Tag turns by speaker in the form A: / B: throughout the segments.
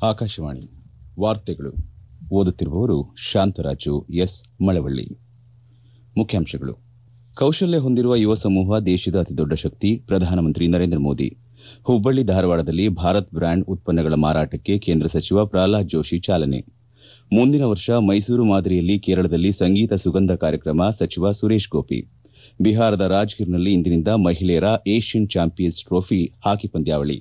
A: ಆಕಾಶವಾಣಿ ವಾರ್ತೆಗಳು ಓದುತ್ತಿರುವವರು ಶಾಂತರಾಜು ಎಸ್ ಮಳವಳ್ಳಿ. ಮುಖ್ಯಾಂಶಗಳು. ಕೌಶಲ್ಯ ಹೊಂದಿರುವ ಯುವ ಸಮೂಹ ದೇಶದ ಅತಿದೊಡ್ಡ ಶಕ್ತಿ. ಪ್ರಧಾನಮಂತ್ರಿ ನರೇಂದ್ರ ಮೋದಿ. ಹುಬ್ಬಳ್ಳಿ ಧಾರವಾಡದಲ್ಲಿ ಭಾರತ್ ಬ್ರ್ಯಾಂಡ್ ಉತ್ಪನ್ನಗಳ ಮಾರಾಟಕ್ಕೆ ಕೇಂದ್ರ ಸಚಿವ ಪ್ರಹ್ಲಾದ್ ಜೋಶಿ ಚಾಲನೆ. ಮುಂದಿನ ವರ್ಷ ಮೈಸೂರು ಮಾದರಿಯಲ್ಲಿ ಕೇರಳದಲ್ಲಿ ಸಂಗೀತ ಸುಗಂಧ ಕಾರ್ಯಕ್ರಮ. ಸಚಿವ ಸುರೇಶ್ ಗೋಪಿ. ಬಿಹಾರದ ರಾಜ್ಗಿರ್ನಲ್ಲಿ ಇಂದಿನಿಂದ ಮಹಿಳೆಯರ ಏಷ್ಯನ್ ಚಾಂಪಿಯನ್ಸ್ ಟ್ರೋಫಿ ಹಾಕಿ ಪಂದ್ಯಾವಳಿ.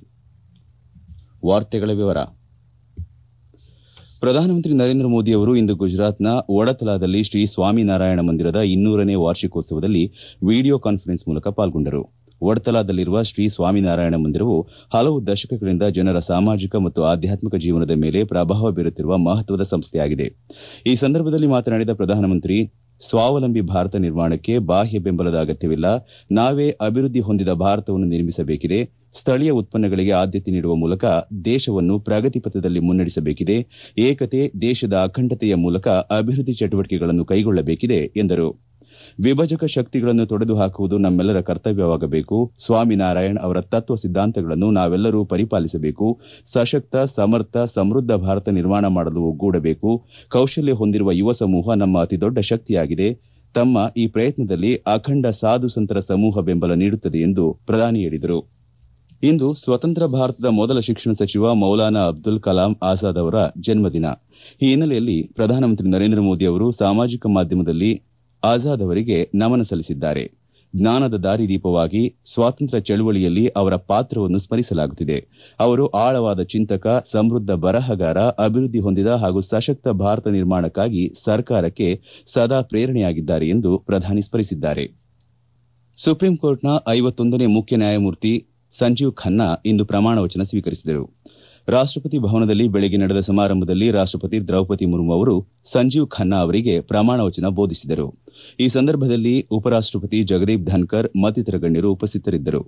A: ಪ್ರಧಾನಮಂತ್ರಿ ನರೇಂದ್ರ ಮೋದಿ ಅವರು ಇಂದು ಗುಜರಾತ್ನ ಒಡತಲಾದಲ್ಲಿ ಶ್ರೀ ಸ್ವಾಮಿನಾರಾಯಣ ಮಂದಿರದ 200ನೇ ವಾರ್ಷಿಕೋತ್ಸವದಲ್ಲಿ ವಿಡಿಯೋ ಕಾನ್ಫರೆನ್ಸ್ ಮೂಲಕ ಪಾಲ್ಗೊಂಡರು. ಒಡತಲಾದಲ್ಲಿರುವ ಶ್ರೀ ಸ್ವಾಮಿನಾರಾಯಣ ಮಂದಿರವು ಹಲವು ದಶಕಗಳಿಂದ ಜನರ ಸಾಮಾಜಿಕ ಮತ್ತು ಆಧ್ಯಾತ್ಮಿಕ ಜೀವನದ ಮೇಲೆ ಪ್ರಭಾವ ಬೀರುತ್ತಿರುವ ಮಹತ್ವದ ಸಂಸ್ಥೆಯಾಗಿದೆ. ಈ ಸಂದರ್ಭದಲ್ಲಿ ಮಾತನಾಡಿದ ಪ್ರಧಾನಮಂತ್ರಿ, ಸ್ವಾವಲಂಬಿ ಭಾರತ ನಿರ್ಮಾಣಕ್ಕೆ ಬಾಹ್ಯ ಬೆಂಬಲದ ಅಗತ್ಯವಿಲ್ಲ. ನಾವೇ ಅಭಿವೃದ್ಧಿ ಹೊಂದಿದ ಭಾರತವನ್ನು ನಿರ್ಮಿಸಬೇಕಿದೆ. ಸ್ಥಳೀಯ ಉತ್ಪನ್ನಗಳಿಗೆ ಆದ್ಯತೆ ನೀಡುವ ಮೂಲಕ ದೇಶವನ್ನು ಪ್ರಗತಿ ಪಥದಲ್ಲಿ ಮುನ್ನಡೆಸಬೇಕಿದೆ. ಏಕತೆ, ದೇಶದ ಅಖಂಡತೆಯ ಮೂಲಕ ಅಭಿವೃದ್ಧಿ ಚಟುವಟಿಕೆಗಳನ್ನು ಕೈಗೊಳ್ಳಬೇಕಿದೆ ಎಂದರು. ವಿಭಜಕ ಶಕ್ತಿಗಳನ್ನು ತೊಡೆದು ಹಾಕುವುದು ನಮ್ಮೆಲ್ಲರ ಕರ್ತವ್ಯವಾಗಬೇಕು. ಸ್ವಾಮಿನಾರಾಯಣ್ ಅವರ ತತ್ವ ಸಿದ್ಧಾಂತಗಳನ್ನು ನಾವೆಲ್ಲರೂ ಪರಿಪಾಲಿಸಬೇಕು. ಸಶಕ್ತ, ಸಮರ್ಥ, ಸಮೃದ್ಧ ಭಾರತ ನಿರ್ಮಾಣ ಮಾಡಲು ಒಗ್ಗೂಡಬೇಕು. ಕೌಶಲ್ಯ ಹೊಂದಿರುವ ಯುವ ಸಮೂಹ ನಮ್ಮ ಅತಿದೊಡ್ಡ ಶಕ್ತಿಯಾಗಿದೆ. ತಮ್ಮ ಈ ಪ್ರಯತ್ನದಲ್ಲಿ ಅಖಂಡ ಸಾಧು ಸಂತರ ಸಮೂಹ ಬೆಂಬಲ ನೀಡುತ್ತದೆ ಎಂದು ಪ್ರಧಾನಿ ಹೇಳಿದರು. ಇಂದು ಸ್ವತಂತ್ರ ಭಾರತದ ಮೊದಲ ಶಿಕ್ಷಣ ಸಚಿವ ಮೌಲಾನಾ ಅಬ್ದುಲ್ ಕಲಾಂ ಆಜಾದ್ ಅವರ ಜನ್ಮದಿನ. ಈ ಹಿನ್ನೆಲೆಯಲ್ಲಿ ಪ್ರಧಾನಮಂತ್ರಿ ನರೇಂದ್ರ ಮೋದಿ ಅವರು ಸಾಮಾಜಿಕ ಮಾಧ್ಯಮದಲ್ಲಿ ಆಜಾದ್ ಅವರಿಗೆ ನಮನ ಸಲ್ಲಿಸಿದ್ದಾರೆ. ಜ್ಞಾನದ ದಾರಿದೀಪವಾಗಿ ಸ್ವಾತಂತ್ರ್ಯ ಚಳವಳಿಯಲ್ಲಿ ಅವರ ಪಾತ್ರವನ್ನು ಸ್ಮರಿಸಲಾಗುತ್ತಿದೆ. ಅವರು ಆಳವಾದ ಚಿಂತಕ, ಸಮೃದ್ಧ ಬರಹಗಾರ, ಅಭಿವೃದ್ಧಿ ಹೊಂದಿದ ಹಾಗೂ ಸಶಕ್ತ ಭಾರತ ನಿರ್ಮಾಣಕ್ಕಾಗಿ ಸರ್ಕಾರಕ್ಕೆ ಸದಾ ಪ್ರೇರಣೆಯಾಗಿದ್ದಾರೆ ಎಂದು ಪ್ರಧಾನಿ ಸ್ಮರಿಸಿದ್ದಾರೆ. ಸುಪ್ರೀಂ ಕೋರ್ಟ್ನ 51ನೇ ಮುಖ್ಯ ನ್ಯಾಯಮೂರ್ತಿ ಸಂಜೀವ್ ಖನ್ನಾ ಇಂದು ಪ್ರಮಾಣ ವಚನ ಸ್ವೀಕರಿಸಿದರು. ರಾಷ್ಟಪತಿ ಭವನದಲ್ಲಿ ಬೆಳಗ್ಗೆ ನಡೆದ ಸಮಾರಂಭದಲ್ಲಿ ರಾಷ್ಟಪತಿ ದ್ರೌಪದಿ ಮುರ್ಮು ಅವರು ಸಂಜೀವ್ ಖನ್ನಾ ಅವರಿಗೆ ಪ್ರಮಾಣ ವಚನ ಬೋಧಿಸಿದರು. ಈ ಸಂದರ್ಭದಲ್ಲಿ ಉಪರಾಷ್ಟಪತಿ ಜಗದೀಪ್ ಧನ್ಕರ್ ಮತ್ತಿತರ ಗಣ್ಯರು ಉಪಸ್ಥಿತರಿದ್ದರು.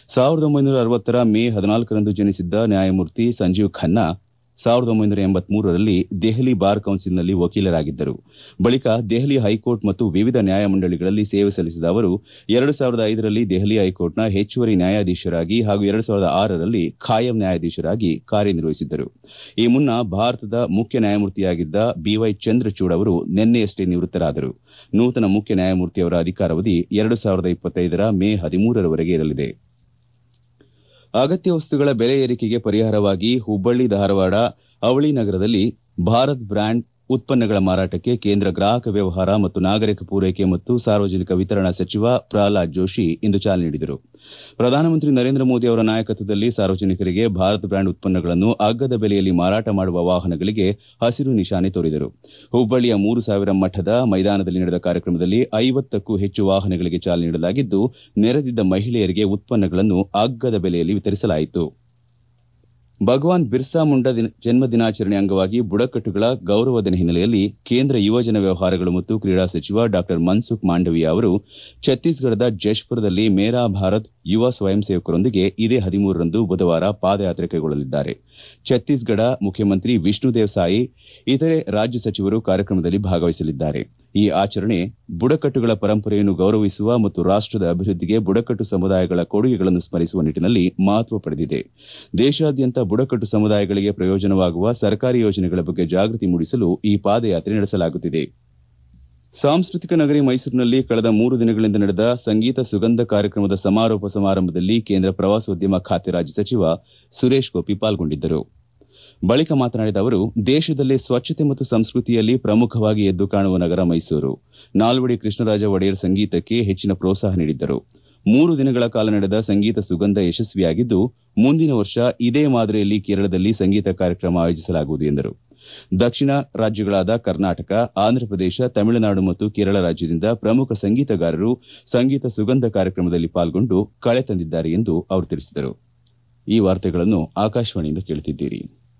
A: 1960ರ ಮೇ 14ರಂದು ಜನಿಸಿದ್ದ ನ್ಯಾಯಮೂರ್ತಿ ಸಂಜೀವ್ ಖನ್ನಾ 1983ರಲ್ಲಿ ದೆಹಲಿ ಬಾರ್ ಕೌನ್ಸಿಲ್ನಲ್ಲಿ ವಕೀಲರಾಗಿದ್ದರು. ಬಳಿಕ ದೆಹಲಿ ಹೈಕೋರ್ಟ್ ಮತ್ತು ವಿವಿಧ ನ್ಯಾಯಮಂಡಳಿಗಳಲ್ಲಿ ಸೇವೆ ಸಲ್ಲಿಸಿದ ಅವರು 2005ರಲ್ಲಿ ದೆಹಲಿ ಹೈಕೋರ್ಟ್ನ ಹೆಚ್ಚುವರಿ ನ್ಯಾಯಾಧೀಶರಾಗಿ ಹಾಗೂ 2006ರಲ್ಲಿ ಖಾಯಂ ನ್ಯಾಯಾಧೀಶರಾಗಿ ಕಾರ್ಯನಿರ್ವಹಿಸಿದ್ದರು. ಈ ಮುನ್ನ ಭಾರತದ ಮುಖ್ಯ ನ್ಯಾಯಮೂರ್ತಿಯಾಗಿದ್ದ ಬಿವೈ ಚಂದ್ರಚೂಡ್ ಅವರು ನಿನ್ನೆಯಷ್ಟೇ ನಿವೃತ್ತರಾದರು. ನೂತನ ಮುಖ್ಯ ನ್ಯಾಯಮೂರ್ತಿಯವರ ಅಧಿಕಾರಾವಧಿ 2025ರ ಮೇ 13ರವರೆಗೆ ಇರಲಿದೆ. ಅಗತ್ಯ ವಸ್ತುಗಳ ಬೆಲೆ ಏರಿಕೆಗೆ ಪರಿಹಾರವಾಗಿ ಹುಬ್ಬಳ್ಳಿ ಧಾರವಾಡ ಅವಳಿ ನಗರದಲ್ಲಿ ಭಾರತ್ ಬ್ರ್ಯಾಂಡ್ ಉತ್ಪನ್ನಗಳ ಮಾರಾಟಕ್ಕೆ ಕೇಂದ್ರ ಗ್ರಾಹಕ ವ್ಯವಹಾರ ಮತ್ತು ನಾಗರಿಕ ಪೂರೈಕೆ ಮತ್ತು ಸಾರ್ವಜನಿಕ ವಿತರಣಾ ಸಚಿವ ಪ್ರಹ್ಲಾದ್ ಜೋಶಿ ಇಂದು ಚಾಲನೆ ನೀಡಿದರು. ಪ್ರಧಾನಮಂತ್ರಿ ನರೇಂದ್ರ ಮೋದಿ ಅವರ ನಾಯಕತ್ವದಲ್ಲಿ ಸಾರ್ವಜನಿಕರಿಗೆ ಭಾರತ್ ಬ್ರ್ಯಾಂಡ್ ಉತ್ಪನ್ನಗಳನ್ನು ಅಗ್ಗದ ಬೆಲೆಯಲ್ಲಿ ಮಾರಾಟ ಮಾಡುವ ವಾಹನಗಳಿಗೆ ಹಸಿರು ನಿಶಾನೆ ತೋರಿದರು. ಹುಬ್ಬಳ್ಳಿಯ 3000 ಮಠದ ಮೈದಾನದಲ್ಲಿ ನಡೆದ ಕಾರ್ಯಕ್ರಮದಲ್ಲಿ 50ಕ್ಕೂ ಹೆಚ್ಚು ವಾಹನಗಳಿಗೆ ಚಾಲನೆ ನೀಡಲಾಗಿದ್ದು, ನೆರೆದಿದ್ದ ಮಹಿಳೆಯರಿಗೆ ಉತ್ಪನ್ನಗಳನ್ನು ಅಗ್ಗದ ಬೆಲೆಯಲ್ಲಿ ವಿತರಿಸಲಾಯಿತು. ಭಗವಾನ್ ಬಿರ್ಸಾ ಮುಂಡಾ ಜನ್ಮ ದಿನಾಚರಣೆ ಅಂಗವಾಗಿ ಬುಡಕಟ್ಟುಗಳ ಗೌರವ ದಿನ ಹಿನ್ನೆಲೆಯಲ್ಲಿ ಕೇಂದ್ರ ಯುವಜನ ವ್ಯವಹಾರಗಳು ಮತ್ತು ಕ್ರೀಡಾ ಸಚಿವ ಡಾ ಮನ್ಸುಖ್ ಮಾಂಡವೀಯ ಅವರು ಛತ್ತೀಸ್ಗಢದ ಜಶ್ಪುರದಲ್ಲಿ ಮೇರಾ ಭಾರತ್ ಯುವ ಸ್ವಯಂ ಸೇವಕರೊಂದಿಗೆ ಇದೇ 13ರಂದು ಬುಧವಾರ ಪಾದಯಾತ್ರೆ ಕೈಗೊಳ್ಳಲಿದ್ದಾರೆ. ಛತ್ತೀಸ್ಗಢ ಮುಖ್ಯಮಂತ್ರಿ ವಿಷ್ಣುದೇವ್ ಸಾಯಿ ಇತರೆ ರಾಜ್ಯ ಸಚಿವರು ಕಾರ್ಯಕ್ರಮದಲ್ಲಿ ಭಾಗವಹಿಸಲಿದ್ದಾರೆ. ಈ ಆಚರಣೆ ಬುಡಕಟ್ಟುಗಳ ಪರಂಪರೆಯನ್ನು ಗೌರವಿಸುವ ಮತ್ತು ರಾಷ್ಟದ ಅಭಿವೃದ್ಧಿಗೆ ಬುಡಕಟ್ಟು ಸಮುದಾಯಗಳ ಕೊಡುಗೆಗಳನ್ನು ಸ್ಮರಿಸುವ ನಿಟ್ಟಿನಲ್ಲಿ ಮಹತ್ವ ಪಡೆದಿದೆ. ದೇಶಾದ್ಯಂತ ಬುಡಕಟ್ಟು ಸಮುದಾಯಗಳಿಗೆ ಪ್ರಯೋಜನವಾಗುವ ಸರ್ಕಾರಿ ಯೋಜನೆಗಳ ಬಗ್ಗೆ ಜಾಗೃತಿ ಮೂಡಿಸಲು ಈ ಪಾದಯಾತ್ರೆ ನಡೆಸಲಾಗುತ್ತಿದೆ. ಸಾಂಸ್ಕೃತಿಕ ನಗರಿ ಮೈಸೂರಿನಲ್ಲಿ ಕಳೆದ 3 ದಿನಗಳಿಂದ ನಡೆದ ಸಂಗೀತ ಸುಗಂಧ ಕಾರ್ಯಕ್ರಮದ ಸಮಾರೋಪ ಸಮಾರಂಭದಲ್ಲಿ ಕೇಂದ್ರ ಪ್ರವಾಸೋದ್ಯಮ ಖಾತೆ ರಾಜ್ಯ ಸಚಿವ ಸುರೇಶ್ ಗೋಪಿ ಪಾಲ್ಗೊಂಡಿದ್ದರು. ಬಳಿಕ ಮಾತನಾಡಿದ ಅವರು, ದೇಶದಲ್ಲೇ ಸ್ವಚ್ಛತೆ ಮತ್ತು ಸಂಸ್ಕೃತಿಯಲ್ಲಿ ಪ್ರಮುಖವಾಗಿ ಎದ್ದು ಕಾಣುವ ನಗರ ಮೈಸೂರು. ನಾಲ್ವಡಿ ಕೃಷ್ಣರಾಜ ಒಡೆಯರ್ ಸಂಗೀತಕ್ಕೆ ಹೆಚ್ಚಿನ ಪ್ರೋತ್ಸಾಹ ನೀಡಿದ್ದರು. 3 ದಿನಗಳ ಕಾಲ ನಡೆದ ಸಂಗೀತ ಸುಗಂಧ ಯಶಸ್ವಿಯಾಗಿದ್ದು, ಮುಂದಿನ ವರ್ಷ ಇದೇ ಮಾದರಿಯಲ್ಲಿ ಕೇರಳದಲ್ಲಿ ಸಂಗೀತ ಕಾರ್ಯಕ್ರಮ ಆಯೋಜಿಸಲಾಗುವುದು ಎಂದರು. ದಕ್ಷಿಣ ರಾಜ್ಯಗಳಾದ ಕರ್ನಾಟಕ, ಆಂಧ್ರಪ್ರದೇಶ, ತಮಿಳುನಾಡು ಮತ್ತು ಕೇರಳ ರಾಜ್ಯದಿಂದ ಪ್ರಮುಖ ಸಂಗೀತಗಾರರು ಸಂಗೀತ ಸುಗಂಧ ಕಾರ್ಯಕ್ರಮದಲ್ಲಿ ಪಾಲ್ಗೊಂಡು ಕಳೆ ತಂದಿದ್ದಾರೆ ಎಂದು ಅವರು ತಿಳಿಸಿದರು. ಈ ವಾರ್ತೆಗಳನ್ನು ಆಕಾಶವಾಣಿಯಿಂದ ಕೇಳುತ್ತಿದ್ದೀರಿ.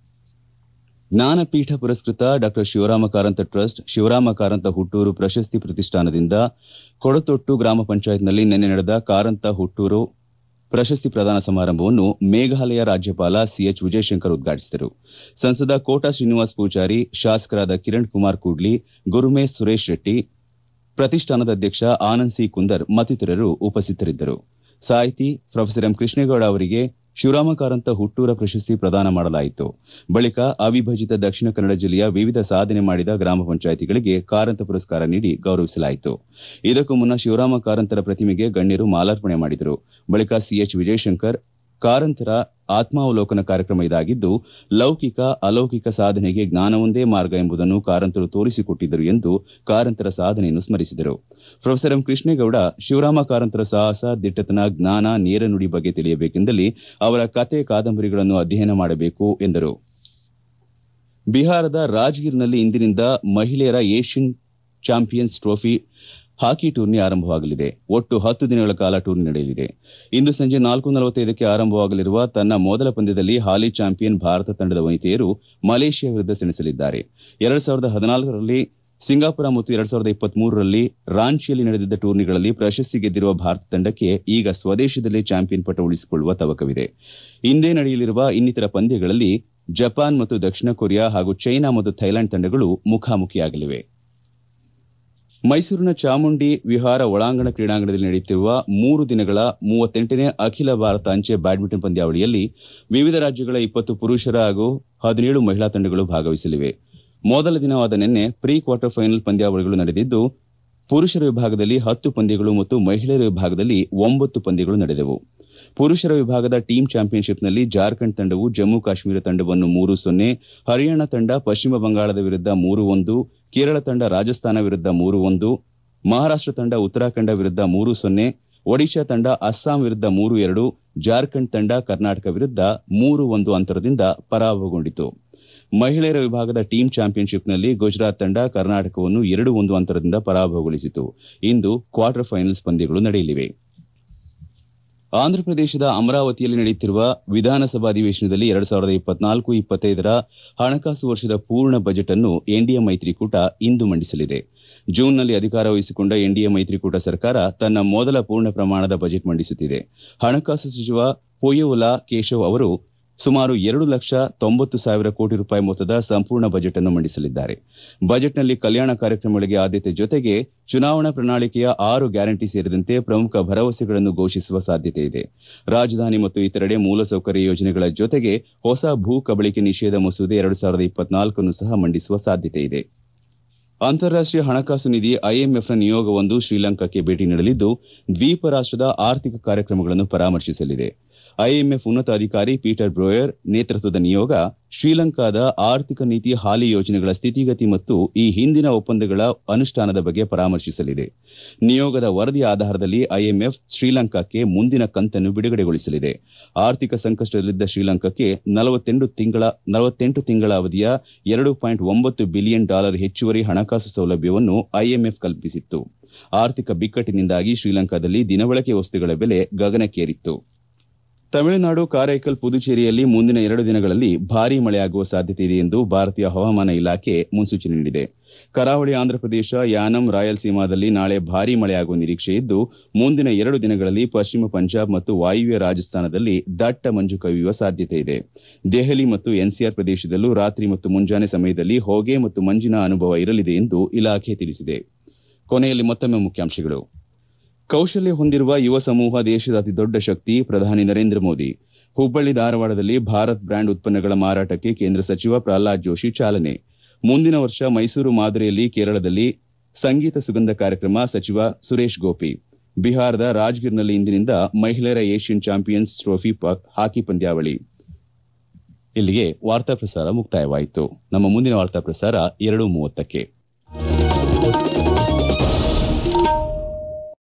A: ಜ್ಞಾನಪೀಠ ಪುರಸ್ಕೃತ ಡಾ ಶಿವರಾಮ ಕಾರಂತ ಟ್ರಸ್ಟ್ ಶಿವರಾಮ ಕಾರಂತ ಹುಟ್ಟೂರು ಪ್ರಶಸ್ತಿ ಪ್ರತಿಷ್ಠಾನದಿಂದ ಕೊಡತೊಟ್ಟು ಗ್ರಾಮ ಪಂಚಾಯತ್ನಲ್ಲಿ ನಿನ್ನೆ ನಡೆದ ಕಾರಂತ ಹುಟ್ಟೂರು ಪ್ರಶಸ್ತಿ ಪ್ರದಾನ ಸಮಾರಂಭವನ್ನು ಮೇಘಾಲಯ ರಾಜ್ಯಪಾಲ ಸಿಎಚ್ ವಿಜಯಶಂಕರ್ ಉದ್ಘಾಟಿಸಿದರು. ಸಂಸದ ಕೋಟಾ ಶ್ರೀನಿವಾಸ ಪೂಜಾರಿ, ಶಾಸಕರಾದ ಕಿರಣ್ ಕುಮಾರ್ ಕೂಡ್ಲಿ, ಗುರುಮೆ ಸುರೇಶ್ ಶೆಟ್ಟಿ, ಪ್ರತಿಷ್ಠಾನದ ಅಧ್ಯಕ್ಷ ಆನಂದ್ ಸಿ ಕುಂದರ್ ಮತ್ತಿತರರು ಉಪಸ್ಥಿತರಿದ್ದರು. ಸಾಹಿತಿ ಪ್ರೊ ಎಂ ಕೃಷ್ಣೇಗೌಡ ಅವರಿಗೆ ಶಿವರಾಮ ಕಾರಂತ ಹುಟ್ಟೂರ ಪ್ರಶಸ್ತಿ ಪ್ರದಾನ ಮಾಡಲಾಯಿತು. ಬಳಿಕ ಅವಿಭಜಿತ ದಕ್ಷಿಣ ಕನ್ನಡ ಜಿಲ್ಲೆಯ ವಿವಿಧ ಸಾಧನೆ ಮಾಡಿದ ಗ್ರಾಮ ಪಂಚಾಯಿತಿಗಳಿಗೆ ಕಾರಂತ ಪುರಸ್ಕಾರ ನೀಡಿ ಗೌರವಿಸಲಾಯಿತು. ಇದಕ್ಕೂ ಮುನ್ನ ಶಿವರಾಮ ಕಾರಂತರ ಪ್ರತಿಮೆಗೆ ಗಣ್ಯರು ಮಾಲಾರ್ಪಣೆ ಮಾಡಿದರು. ಬಳಿಕ ಸಿಎಚ್ ವಿಜಯಶಂಕರ್ ಕಾರಂತರ ಆತ್ಮಾವಲೋಕನ ಕಾರ್ಯಕ್ರಮ ಇದಾಗಿದ್ದು, ಲೌಕಿಕ ಅಲೌಕಿಕ ಸಾಧನೆಗೆ ಜ್ಞಾನವೊಂದೇ ಮಾರ್ಗ ಎಂಬುದನ್ನು ಕಾರಂತರು ತೋರಿಸಿಕೊಟ್ಟಿದ್ದರು ಎಂದು ಕಾರಂತರ ಸಾಧನೆಯನ್ನು ಸ್ಮರಿಸಿದರು. ಪ್ರೊ ಎಂ ಕೃಷ್ಣೇಗೌಡ ಶಿವರಾಮ ಕಾರಂತರ ಸಾಹಸ, ದಿಟ್ಟತನ, ಜ್ಞಾನ, ನೇರ ನುಡಿ ಬಗ್ಗೆ ತಿಳಿಯಬೇಕೆಂದಲ್ಲಿ ಅವರ ಕತೆ, ಕಾದಂಬರಿಗಳನ್ನು ಅಧ್ಯಯನ ಮಾಡಬೇಕು ಎಂದರು. ಬಿಹಾರದ ರಾಜ್ಗಿರ್ನಲ್ಲಿ ಇಂದಿನಿಂದ ಮಹಿಳೆಯರ Asian champions trophy hockey tourney ಆರಂಭವಾಗಲಿದೆ. ಒಟ್ಟು 10 ದಿನಗಳ ಕಾಲ ಟೂರ್ನಿ ನಡೆಯಲಿದೆ. ಇಂದು ಸಂಜೆ 4:45ಕ್ಕೆ ಆರಂಭವಾಗಲಿರುವ ತನ್ನ ಮೊದಲ ಪಂದ್ಯದಲ್ಲಿ ಹಾಲಿ ಚಾಂಪಿಯನ್ ಭಾರತ ತಂಡದ ವನಿತೆಯರು ಮಲೇಷ್ಯಾ ವಿರುದ್ಧ ಸೆಣಸಲಿದ್ದಾರೆ. 2014ರಲ್ಲಿ ಸಿಂಗಾಪುರ ಮತ್ತು 2023ರಲ್ಲಿ ರಾಂಚಿಯಲ್ಲಿ ನಡೆದಿದ್ದ ಟೂರ್ನಿಗಳಲ್ಲಿ ಪ್ರಶಸ್ತಿ ಗೆದ್ದಿರುವ ಭಾರತ ತಂಡಕ್ಕೆ ಈಗ ಸ್ವದೇಶದಲ್ಲೇ ಚಾಂಪಿಯನ್ ಪಟ್ಟ ಉಳಿಸಿಕೊಳ್ಳುವ ತವಕವಿದೆ. ಇಂದೇ ನಡೆಯಲಿರುವ ಇನ್ನಿತರ ಪಂದ್ಯಗಳಲ್ಲಿ ಜಪಾನ್ ಮತ್ತು ದಕ್ಷಿಣ ಕೊರಿಯಾ ಹಾಗೂ ಚೈನಾ ಮತ್ತು ಥೈಲ್ಯಾಂಡ್ ತಂಡಗಳು ಮುಖಾಮುಖಿಯಾಗಲಿವೆ. ಮೈಸೂರಿನ ಚಾಮುಂಡಿ ವಿಹಾರ ಒಳಾಂಗಣ ಕ್ರೀಡಾಂಗಣದಲ್ಲಿ ನಡೆಯುತ್ತಿರುವ 3 ದಿನಗಳ 38ನೇ ಅಖಿಲ ಭಾರತ ಅಂಚೆ ಬ್ಯಾಡ್ಮಿಂಟನ್ ಪಂದ್ಯಾವಳಿಯಲ್ಲಿ ವಿವಿಧ ರಾಜ್ಯಗಳ 20 ಪುರುಷರ ಹಾಗೂ 17 ಮಹಿಳಾ ತಂಡಗಳು ಭಾಗವಹಿಸಲಿವೆ. ಮೊದಲ ದಿನವಾದ ನಿನ್ನೆ ಪ್ರೀ ಕ್ವಾರ್ಟರ್ ಫೈನಲ್ ಪಂದ್ಯಾವಳಿಗಳು ನಡೆದಿದ್ದು, ಪುರುಷರ ವಿಭಾಗದಲ್ಲಿ 10 ಪಂದ್ಯಗಳು ಮತ್ತು ಮಹಿಳೆಯರ ವಿಭಾಗದಲ್ಲಿ 9 ಪಂದ್ಯಗಳು ನಡೆದವು. ಪುರುಷರ ವಿಭಾಗದ ಟೀಮ್ ಚಾಂಪಿಯನ್ಶಿಪ್ನಲ್ಲಿ ಜಾರ್ಖಂಡ್ ತಂಡವು ಜಮ್ಮು ಕಾಶ್ಮೀರ ತಂಡವನ್ನು 3-0, ಹರಿಯಾಣ ತಂಡ ಪಶ್ಚಿಮ ಬಂಗಾಳದ ವಿರುದ್ಧ 3-1, ಕೇರಳ ತಂಡ ರಾಜಸ್ಥಾನ ವಿರುದ್ಧ 3-1, ಮಹಾರಾಷ್ಟ್ರ ತಂಡ ಉತ್ತರಾಖಂಡ ವಿರುದ್ಧ 3-0, ಒಡಿಶಾ ತಂಡ ಅಸ್ಸಾಂ ವಿರುದ್ಧ 3-2, ಜಾರ್ಖಂಡ್ ತಂಡ ಕರ್ನಾಟಕ ವಿರುದ್ಧ 3-1 ಅಂತರದಿಂದ ಪರಾಭವಗೊಂಡಿತು. ಮಹಿಳೆಯರ ವಿಭಾಗದ ಟೀಮ್ ಚಾಂಪಿಯನ್ಶಿಪ್ನಲ್ಲಿ ಗುಜರಾತ್ ತಂಡ ಕರ್ನಾಟಕವನ್ನು 2-1 ಅಂತರದಿಂದ ಪರಾಭವಗೊಳಿಸಿತು. ಇಂದು ಕ್ವಾರ್ಟರ್ ಫೈನಲ್ಸ್ ಪಂದ್ಯಗಳು ನಡೆಯಲಿವೆ. ಆಂಧ್ರಪ್ರದೇಶದ ಅಮರಾವತಿಯಲ್ಲಿ ನಡೆಯುತ್ತಿರುವ ವಿಧಾನಸಭಾ ಅಧಿವೇಶನದಲ್ಲಿ 2024-25ರ ಹಣಕಾಸು ವರ್ಷದ ಪೂರ್ಣ ಬಜೆಟ್ ಅನ್ನು ಎನ್ಡಿಎ ಮೈತ್ರಿಕೂಟ ಇಂದು ಮಂಡಿಸಲಿದೆ. ಜೂನ್ನಲ್ಲಿ ಅಧಿಕಾರ ವಹಿಸಿಕೊಂಡ ಎನ್ಡಿಎ ಮೈತ್ರಿಕೂಟ ಸರ್ಕಾರ ತನ್ನ ಮೊದಲ ಪೂರ್ಣ ಪ್ರಮಾಣದ ಬಜೆಟ್ ಮಂಡಿಸುತ್ತಿದೆ. ಹಣಕಾಸು ಸಚಿವ ಪೊಯ್ಯವುಲಾ ಕೇಶವ್ ಅವರು ಸುಮಾರು 2,90,000 ಕೋಟಿ ರೂಪಾಯಿ ಮೊತ್ತದ ಸಂಪೂರ್ಣ ಬಜೆಟ್ ಅನ್ನು ಮಂಡಿಸಲಿದ್ದಾರೆ. ಬಜೆಟ್ನಲ್ಲಿ ಕಲ್ಯಾಣ ಕಾರ್ಯಕ್ರಮಗಳಿಗೆ ಆದ್ಯತೆ ಜೊತೆಗೆ ಚುನಾವಣಾ ಪ್ರಣಾಳಿಕೆಯ 6 ಗ್ಯಾರಂಟಿ ಸೇರಿದಂತೆ ಪ್ರಮುಖ ಭರವಸೆಗಳನ್ನು ಘೋಷಿಸುವ ಸಾಧ್ಯತೆ ಇದೆ. ರಾಜಧಾನಿ ಮತ್ತು ಇತರೆಡೆ ಮೂಲಸೌಕರ್ಯ ಯೋಜನೆಗಳ ಜೊತೆಗೆ ಹೊಸ ಭೂ ಕಬಳಿಕೆ ನಿಷೇಧ ಮಸೂದೆ 2024 ಅನ್ನು ಸಹ ಮಂಡಿಸುವ ಸಾಧ್ಯತೆ ಇದೆ. ಅಂತಾರಾಷ್ಟೀಯ ಹಣಕಾಸು ನಿಧಿ ಐಎಂಎಫ್ನ ನಿಯೋಗವೊಂದು ಶ್ರೀಲಂಕಾಕ್ಕೆ ಭೇಟಿ ನೀಡಲಿದ್ದು, ದ್ವೀಪ ರಾಷ್ಟದ ಆರ್ಥಿಕ ಕಾರ್ಯಕ್ರಮಗಳನ್ನು ಪರಾಮರ್ಶಿಸಲಿದೆ. ಐಎಂಎಫ್ ಉನ್ನತ ಅಧಿಕಾರಿ ಪೀಟರ್ ಬ್ರೋಯರ್ ನೇತೃತ್ವದ ನಿಯೋಗ ಶ್ರೀಲಂಕಾದ ಆರ್ಥಿಕ ನೀತಿ ಹಾಲಿ ಯೋಜನೆಗಳ ಸ್ಥಿತಿಗತಿ ಮತ್ತು ಈ ಹಿಂದಿನ ಒಪ್ಪಂದಗಳ ಅನುಷ್ಠಾನದ ಬಗ್ಗೆ ಪರಾಮರ್ಶಿಸಲಿದೆ. ನಿಯೋಗದ ವರದಿ ಆಧಾರದಲ್ಲಿ ಐಎಂಎಫ್ ಶ್ರೀಲಂಕಾಕ್ಕೆ ಮುಂದಿನ ಕಂತನ್ನು ಬಿಡುಗಡೆಗೊಳಿಸಲಿದೆ. ಆರ್ಥಿಕ ಸಂಕಷ್ಟದಲ್ಲಿದ್ದ ಶ್ರೀಲಂಕಾಕ್ಕೆ 48 ತಿಂಗಳ ಅವಧಿಯ $2.9 ಬಿಲಿಯನ್ ಹೆಚ್ಚುವರಿ ಹಣಕಾಸು ಸೌಲಭ್ಯವನ್ನು ಐಎಂಎಫ್ ಕಲ್ಪಿಸಿತ್ತು. ಆರ್ಥಿಕ ಬಿಕ್ಕಟ್ಟಿನಿಂದಾಗಿ ಶ್ರೀಲಂಕಾದಲ್ಲಿ ದಿನಬಳಕೆ ವಸ್ತುಗಳ ಬೆಲೆ ಗಗನಕ್ಕೇರಿತ್ತು. ತಮಿಳುನಾಡು, ಕಾರೈಕಲ್, ಪುದುಚೇರಿಯಲ್ಲಿ ಮುಂದಿನ 2 ದಿನಗಳಲ್ಲಿ ಭಾರೀ ಮಳೆಯಾಗುವ ಸಾಧ್ಯತೆ ಇದೆ ಎಂದು ಭಾರತೀಯ ಹವಾಮಾನ ಇಲಾಖೆ ಮುನ್ಸೂಚನೆ ನೀಡಿದೆ. ಕರಾವಳಿ ಆಂಧ್ರಪ್ರದೇಶ, ಯಾನಂ, ರಾಯಲಸೀಮಾದಲ್ಲಿ ನಾಳೆ ಭಾರೀ ಮಳೆಯಾಗುವ ನಿರೀಕ್ಷೆ ಇದ್ದು, ಮುಂದಿನ 2 ದಿನಗಳಲ್ಲಿ ಪಶ್ಚಿಮ ಪಂಜಾಬ್ ಮತ್ತು ವಾಯುವ್ಯ ರಾಜಸ್ಥಾನದಲ್ಲಿ ದಟ್ಟ ಮಂಜು ಕವಿಯುವ ಸಾಧ್ಯತೆ ಇದೆ. ದೆಹಲಿ ಮತ್ತು ಎನ್ಸಿಆರ್ ಪ್ರದೇಶದಲ್ಲೂ ರಾತ್ರಿ ಮತ್ತು ಮುಂಜಾನೆ ಸಮಯದಲ್ಲಿ ಹೊಗೆ ಮತ್ತು ಮಂಜಿನ ಅನುಭವ ಇರಲಿದೆ ಎಂದು ಇಲಾಖೆ ತಿಳಿಸಿದೆ. ಕೊನೆಯಲ್ಲಿ ಮತ್ತೊಮ್ಮೆ ಮುಖ್ಯಾಂಶಗಳು. ಕೌಶಲ್ಯ ಹೊಂದಿರುವ ಯುವ ಸಮೂಹ ದೇಶದ ಅತಿದೊಡ್ಡ ಶಕ್ತಿ, ಪ್ರಧಾನಿ ನರೇಂದ್ರ ಮೋದಿ. ಹುಬ್ಬಳ್ಳಿ ಧಾರವಾಡದಲ್ಲಿ ಭಾರತ್ ಬ್ರ್ಯಾಂಡ್ ಉತ್ಪನ್ನಗಳ ಮಾರಾಟಕ್ಕೆ ಕೇಂದ್ರ ಸಚಿವ ಪ್ರಹ್ಲಾದ್ ಜೋಶಿ ಚಾಲನೆ. ಮುಂದಿನ ವರ್ಷ ಮೈಸೂರು ಮಾದರಿಯಲ್ಲಿ ಕೇರಳದಲ್ಲಿ ಸಂಗೀತ ಸುಗಂಧ ಕಾರ್ಯಕ್ರಮ, ಸಚಿವ ಸುರೇಶ್ ಗೋಪಿ. ಬಿಹಾರದ ರಾಜ್ಗಿರ್ನಲ್ಲಿ ಇಂದಿನಿಂದ ಮಹಿಳೆಯರ ಏಷ್ಯನ್ ಚಾಂಪಿಯನ್ಸ್ ಟ್ರೋಫಿ ಹಾಕಿ ಪಂದ್ಯಾವಳಿ. ಇಲ್ಲಿಗೆ ವಾರ್ತಾ ಪ್ರಸಾರ ಮುಕ್ತಾಯವಾಯಿತು. ನಮ್ಮ ಮುಂದಿನ ವಾರ್ತಾ ಪ್ರಸಾರ 2:30ಕ್ಕೆ.